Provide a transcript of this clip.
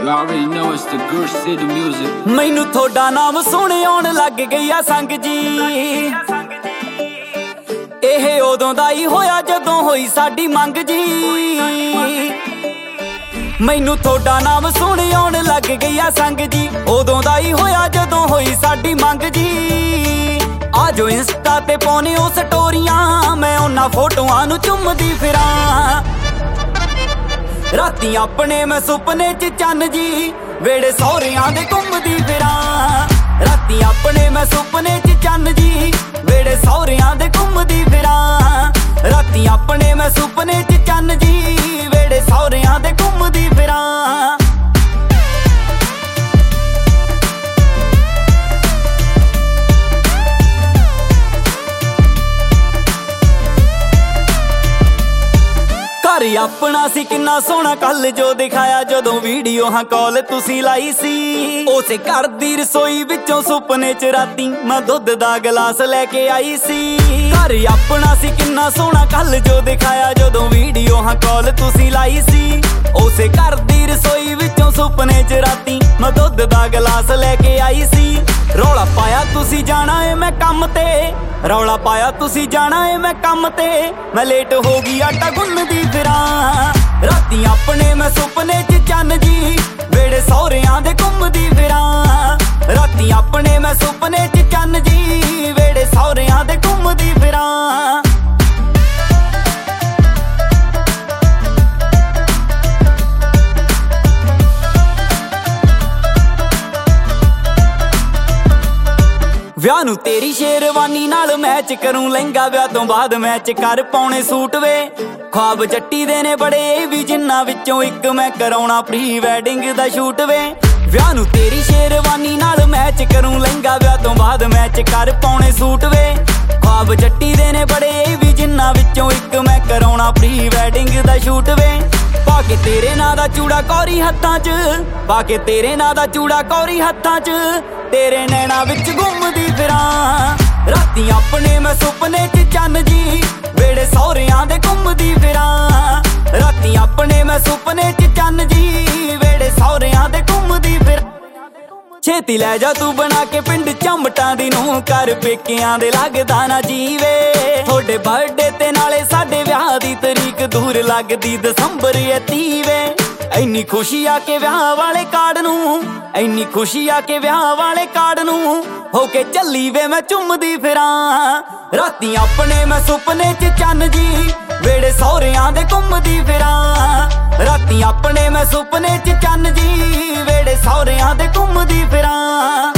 You already know it's the Gush City music. मैनू थोड़ा नाम सुने आउण लग गई आ संग जी। ਇਹ ਉਦੋਂ ਦਾ ਹੀ ਹੋਇਆ ਜਦੋਂ ਹੋਈ ਸਾਡੀ ਮੰਗ ਜੀ। ਮੈਨੂੰ ਤੁਹਾਡਾ ਨਾਮ ਸੁਣ ਆਉਣ ਲੱਗ ਗਈ ਆ ਸੰਗ ਜੀ। ਉਦੋਂ ਦਾ ਹੀ ਹੋਇਆ ਜਦੋਂ ਹੋਈ ਸਾਡੀ ਮੰਗ ਜੀ। ਆ ਜੋ ਇੰਸਟਾ ਤੇ ਪਾਉਨੇ ਉਹ ਸਟੋਰੀਆਂ, ਮੈਂ ਉਹਨਾਂ ਫੋਟੋਆਂ ਨੂੰ ਚੁੰਮਦੀ ਫਿਰਾਂ। ਰਾਤੀ ਆਪਣੇ ਮੈਂ ਸੁਪਨੇ 'ਚ ਚੰਨ ਜੀ, ਵੇੜੇ ਸਹੁਰਿਆਂ ਦੇ ਘੁੰਮਦੀ ਫਿਰਾਂ। ਰਾਤੀ ਆਪਣੇ ਮੈਂ ਸੁਪਨੇ 'ਚ ਚੰਨ ਜੀ, ਵੇੜੇ ਸਹੁਰਿਆਂ ਦੇ ਘੁੰਮਦੀ ਫਿਰਾਂ। ਰਾਤੀ ਆਪਣੇ ਮੈਂ ਸੁਪਨੇ 'ਚ ਚੰਨ ਜੀ, ਵੇੜੇ ਸਹੁਰਿਆਂ ਦੇ ਘੁੰਮਦੀ ਫਿਰਾਂ। ਘਰ ਆਪਣਾ ਸੀ ਕਿੰਨਾ ਸੋਹਣਾ ਕੱਲ ਜੋ ਦਿਖਾਇਆ, ਜਦੋਂ ਵੀਡੀਓ ਹਾਂ ਕਾਲ ਤੁਸੀਂ ਲਾਈ ਸੀ। ਉਸੇ ਘਰ ਦੀ ਰਸੋਈ ਵਿੱਚੋਂ ਸੁਪਨੇ 'ਚ ਰਾਤੀ ਮੈਂ ਦੁੱਧ ਦਾ ਗਲਾਸ ਲੈ ਕੇ ਆਈ ਸੀ। ਘਰ ਆਪਣਾ ਸੀ ਕਿੰਨਾ ਸੋਹਣਾ ਕੱਲ ਜੋ ਦਿਖਾਇਆ, ਜਦੋਂ ਵੀਡੀਓ ਹਾਂ ਕਾਲ ਤੁਸੀਂ ਲਾਈ ਸੀ। ਉਸੇ ਘਰ ਦੀ ਰਸੋਈ ਵਿੱਚੋਂ ਸੁਪਨੇ 'ਚ ਰਾਤੀ ਮੈਂ ਦੁੱਧ ਦਾ ਗਲਾਸ ਲੈ ਕੇ ਆਈ ਸੀ। ਰੌਲਾ ਪਾਇਆ ਤੁਸੀਂ ਜਾਣਾ ਏ ਮੈਂ ਕੰਮ ਤੇ, ਰੌਲਾ ਪਾਇਆ ਤੁਸੀਂ ਜਾਣਾ ਏ ਮੈਂ ਕੰਮ ਤੇ। ਮੈਂ ਲੇਟ ਹੋ ਗਈ ਆਟਾ ਗੁੰਨਦੀ ਫਿਰਾਂ। ਰਾਤੀ ਆਪਣੇ ਮੈਂ ਸੁਪਨੇ 'ਚ ਚੰਨ ਜੀ, ਵੇੜੇ ਸਹੁਰਿਆਂ ਦੇ ਘੁੰਮਦੀ ਫਿਰਾਂ। ਰਾਤੀ ਆਪਣੇ ਮੈਂ ਸੁਪਨੇ 'ਚ ਚੰਨ ਜੀ, ਵੇੜੇ ਸਹੁਰਿਆਂ ਦੇ ਘੁੰਮਦੀ ਫਿਰਾਂ। ਵਿਆਹ ਨੂੰ ਤੇਰੀ ਸ਼ੇਰਵਾਨੀ ਨਾਲ ਮੈਚ ਕਰੂੰ ਲਹਿੰਗਾ, ਵਿਆਹ ਤੋਂ ਬਾਅਦ ਮੈਚ ਕਰ ਪਾਉਣੇ ਸੂਟ ਵੇ। ख्वाब जट्टी दे ने बड़े भी जिन्ना विचों एक मैं कराउणा प्री वैडिंग दा शूट वे। विआह नूं तेरी शेरवानी नाल मैच करूं लहंगा, विआह तों बाद मैच कर पाउणे सूट वे। ख्वाब जट्टी दे ने बड़े भी जिन्ना विचों एक मैं कराउणा प्री वैडिंग दा शूट वे। पाके तेरे नां दा चूड़ा कौरी हत्थां च, पाके तेरे नां दा चूड़ा कौरी हत्थां च, तेरे नैना विच घुमदी फिरां। राती अपने मैं सुपने च चन्न जी, वेड़े सहुरियां दे घुमदी फिरां। राती अपने मैं सुपने च चन्न जी, वेड़े सहुरियां दे घुमदी फिरां। छेती लै जा तू बना के पिंड चंबटां दी नूं, कर पेकियां दे लगदा ना जीवे। थोड़े बर्थडे ते नाले साडे विआह दी तरीक दूर लगदी दसंबर 30 वे। ਇੰਨੀ ਖੁਸ਼ੀ ਆ ਕੇ ਵਿਆਹ ਵਾਲੇ ਕਾਰਡ ਨੂੰ, ਇੰਨੀ ਖੁਸ਼ੀ ਆ ਕੇ ਵਿਆਹ ਵਾਲੇ ਕਾਰਡ ਨੂੰ, ਹੋ ਕੇ ਚੱਲੀ ਵੇ ਮੈਂ ਚੁੰਮਦੀ ਫਿਰਾਂ। ਰਾਤੀ ਆਪਣੇ ਮੈਂ ਸੁਪਨੇ 'ਚ ਚੰਨ ਜੀ, ਵੇੜੇ ਸਹੁਰਿਆਂ ਦੇ ਘੁੰਮਦੀ ਫਿਰਾਂ। ਰਾਤੀ ਆਪਣੇ ਮੈਂ ਸੁਪਨੇ 'ਚ ਚੰਨ ਜੀ, ਵੇੜੇ ਸਹੁਰਿਆਂ ਦੇ ਘੁੰਮਦੀ ਫਿਰਾਂ।